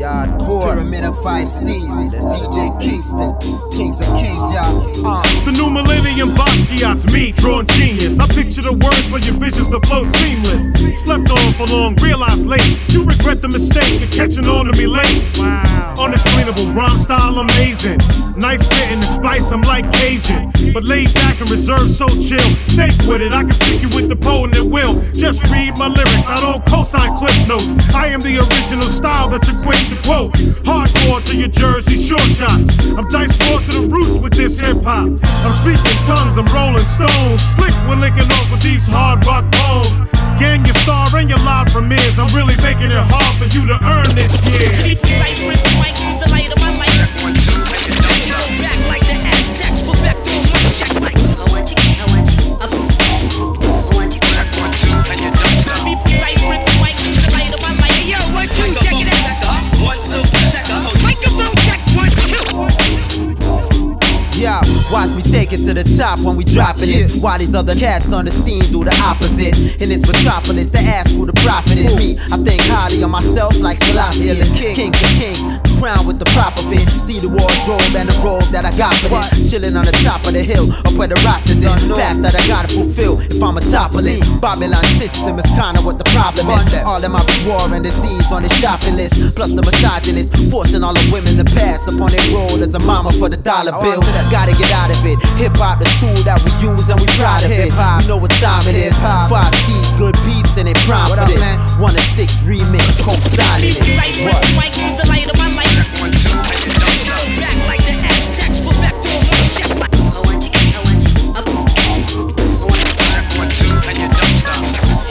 Yardcore, Pyramid of Five Steezy, the CJ Kingston, Kings of Kings, y'all. The new millennium Basquiat's me, drawn genius. I picture the words for your visions to flow seamless. Slept on for long, realized late. You regret the mistake of catching on to me late. Wow. Unexplainable rhyme style amazing. Nice fit in the spice, I'm like Cajun. But laid back and reserved, so chill. Stay with it, I can stick you with the poet at will. Just read my lyrics, I don't co-sign clip notes. I am the original style that you're quick to quote. Hardcore to your Jersey short shots. I'm dice brought to the roots with this hip-hop. I'm speaking tongues, I'm rolling stones. Slick, we're linking off with these hard rock bones. Gang your star and your live premieres. I'm really making it hard for you to earn this year. The light of my life. One, two, make it go back like the Aztecs. Perfect on my check like I want you, I want you, I want you. Check 1, 2, and you don't stop. The light of my life. Hey, yo, 1, 2, check it out. 1, 2, check it out. Microphone check 1, 2. Yeah, watch me take it to the top when we dropping this. While these other cats on the scene do the opposite. In this metropolis, they ask who the prophet is. Me, I think highly of myself like Selassie. Kings of Kings, crown with the proper fit. See the wardrobe and the robe that I got for this. Chilling on the top of the hill, up where the rosters is. Path that I gotta fulfill if I'm a topless. Babylon system is kinda what the problem is. All of my war and disease on the shopping list. Plus the misogynist, forcing all the women to pass upon their role as a mama for the dollar bill. Gotta get out of it. Hip hop, the tool that we use and we proud of it. We know what time it is. 5 Steez, good beats and they prime for this. 1 to 6 remix, co-signing it. The light of my life. 1, 2, make it go back like the Aztecs. Perfect on my check like I want you, I want you, I want you. Check 1, 2, and you don't stop.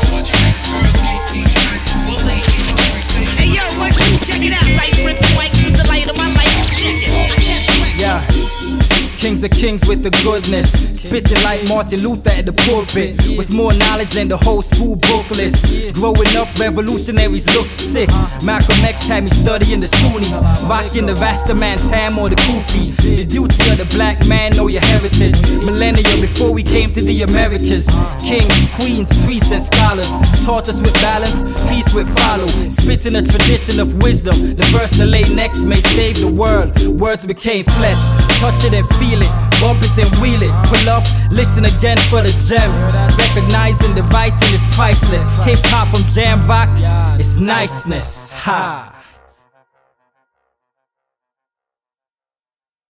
Hey yo, 1, 2, check it out. The light of my life. Check it. Yeah. Kings of Kings with the goodness. Spitting like Martin Luther at the pulpit. With more knowledge than the whole school booklets. Growing up, revolutionaries look sick. Malcolm X had me studying the Sunnis. Rocking the Rastaman Tam or the Kufi. The duty of the black man, know your heritage. Millennia before we came to the Americas. Kings, queens, priests and scholars taught us with balance, peace with follow. Spitting a tradition of wisdom. The verse that lay next may save the world. Words became flesh. Touch it and feel it, bump it and wheel it. Pull up, listen again for the gems. Recognizing the writing is priceless. Hip hop from jam rock, it's niceness. Ha.